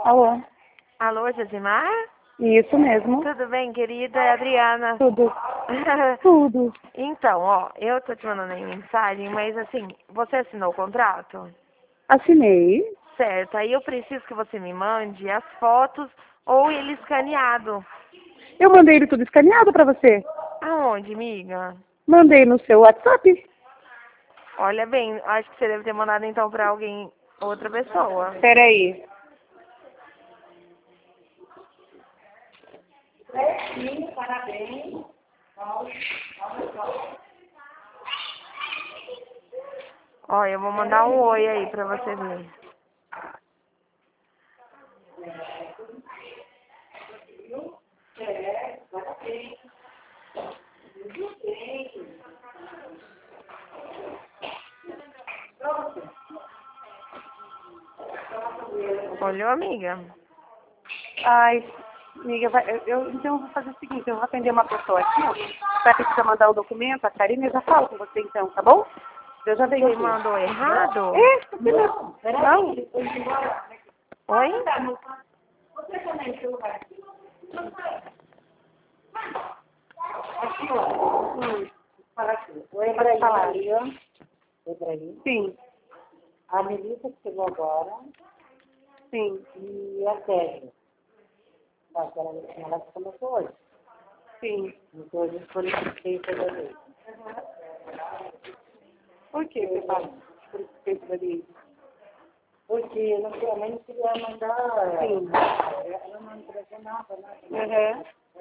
Alô? Alô, Josimar? Isso mesmo. Tudo bem, querida? É a Adriana. Tudo. Tudo. Então, ó, eu tô te mandando aí mensagem, mas assim, você assinou o contrato? Assinei. Certo, aí eu preciso que você me mande as fotos ou ele escaneado. Eu mandei ele tudo escaneado pra você. Aonde, amiga? Mandei no seu WhatsApp. Olha bem, acho que você deve ter mandado então pra alguém, outra pessoa. Peraí. Parabéns. Ó, eu vou mandar um oi aí pra você ver. Olhou, amiga? Ai, amiga, então eu vou fazer o seguinte, eu vou atender uma pessoa aqui, ó. Vai precisar mandar o documento, a Karine, eu já falo com você então, tá bom? Eu já venho Você aqui. mandou errado? Por que não? Não? Oi? Você também, celular. Aqui, ó. Fala aqui. O Ebrahim. Ebrahim. Sim. A Melissa que chegou agora. Sim. E a Sérgio. Ela começou hoje. Sim. Então a gente solicitei toda vez. Por que você fala solicitei toda vez? Porque não queria mandar. Sim. Ela não entregou nada, né?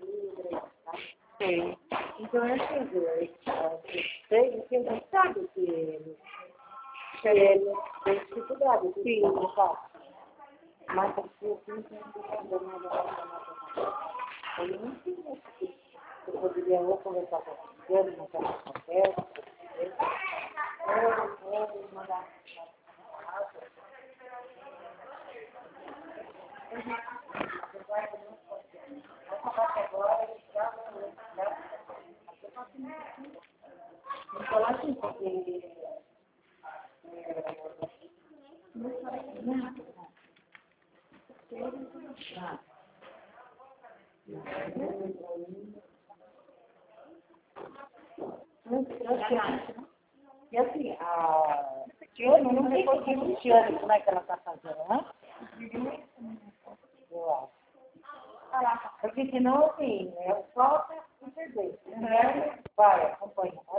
Sim. Então é assim, você não sabe que ele tem dificuldade. Sim. Mas assim, não tem nada. Eu não tinha que eu poderia ou conversar com ele, montar uma conversa, ou mandar. Então, assim, porque e assim, eu não sei por que Luciane, como é que ela está fazendo, né? Eu acho. Porque senão, assim, falta e perder. Vai.